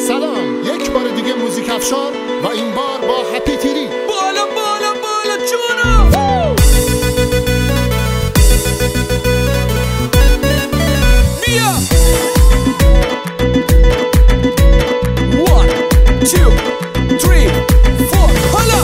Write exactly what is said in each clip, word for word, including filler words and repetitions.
سلام، یک بار دیگه موزیک افشار و این بار با هپی تیری. بالا بالا بالا جونم. بیا one two three four حالا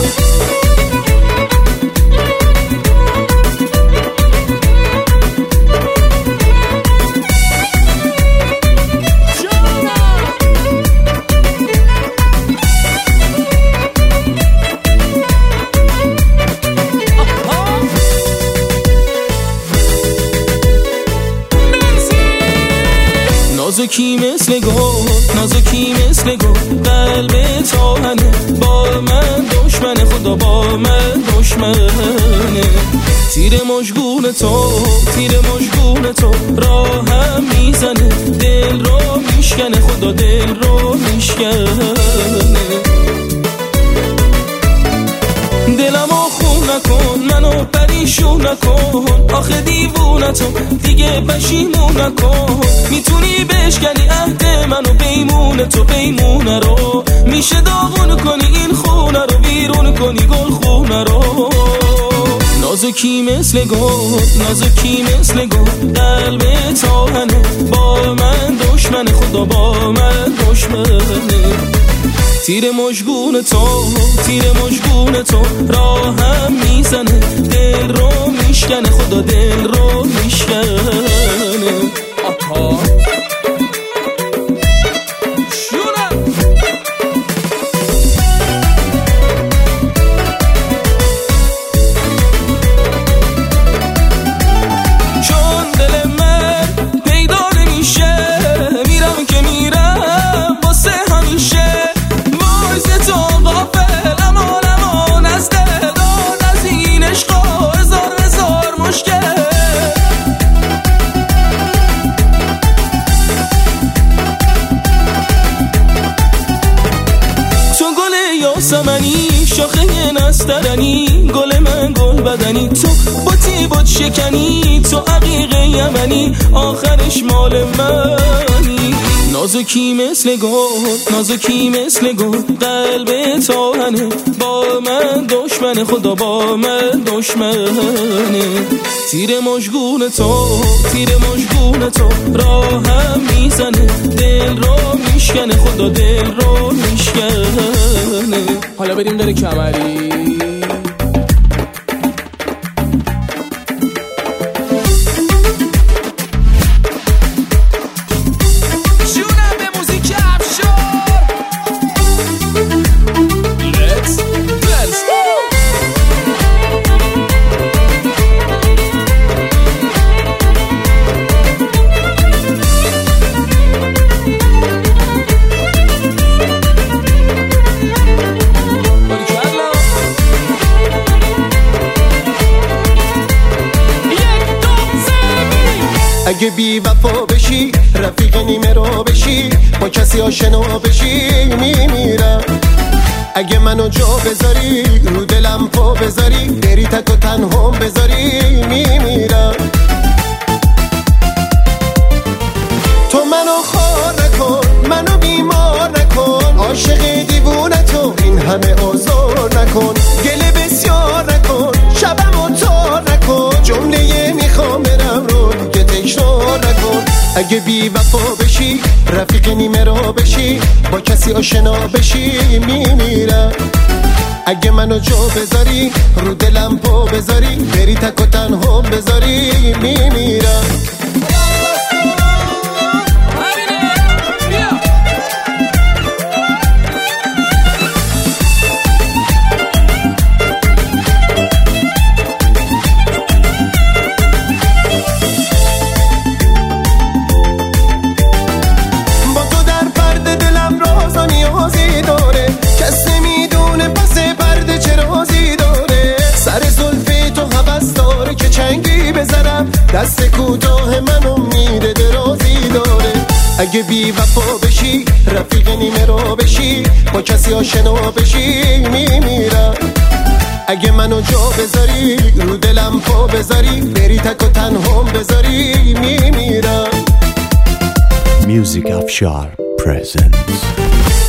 نازکی مثل گل، نازکی مثل گل، قلب تاهنه، با من دشمن، خدا با من دشمنه. تیر مشگون تو، تیر مشگون تو راهم میزنه، دل رو میشکنه، خدا دل رو میشکنه. دلمو خون نکن، منو پریشون نکن، آخه دیوونتو دیگه پشیمون نکن. میتونی بشکنی عهد منو، بیمونه تو بیمونه رو، میشه داغون کنی این خونه رو، بیرون کنی گل خونه رو. نازکی مثل گل، نازکی مثل گل، قلب تاهنه، با من دشمن، خدا با من دشمنه. تیر مشگون تو، تیر مشگون تو راهم میزنه، دل رو میشکنه، خدا دل رو میشکنه. آها شونم چون دل من پیدا نمیشه، میرم که میرم واسه همیشه. تو غافل امان امان از دل داد، از این عشقا هزار هزار مشکل. تو گل یاسمنی، شاخه نسترنی، گل من گل بدنی، تو باتی بات شکنی، تو عقیق یمنی، آخرش مال منی. نازکی مثل گل، نازکی مثل گل، قلب تاهنه، با من دشمن، خدا با من دشمنه. تیر مشگون تو، تیر مشگون تو راهم میزنه، دل رو میشکنه، خدا دل رو میشکنه. حالا بریم داره کمری. اگه بی وفا بشی، رفیق نیمه رو بشی، با کسی آشنا بشی، میمیرم. اگه منو جا بذاری، رو دلم پا بذاری، بری تک و تنها بذاری، میمیرم. تو منو خار نکن، منو بیمار نکن، عاشق دیوونه تو این همه آزار نکن، گله بسیار نکن، شبمو تار نکن، جمله میخوام برم رو دیگه تکرار نکن. اگه بی وفا بشی، رفیق نیمه رو بشی، با کسی آشنا بشی، میمیرم. اگه منو جا بذاری، رو دلم پا بذاری، بری تک و تنها بذاری، میمیرم. دست کوتاه منو میده درازی داره. اگه بی وفا بشی، رفیق نیمه رو بشی، با کسی آشنا بشی، میمیرم. اگه منو جا بذاری، رو دلم پا بذاری، بری تک و تنها بذاری، میمیرم. Music Afshar. presents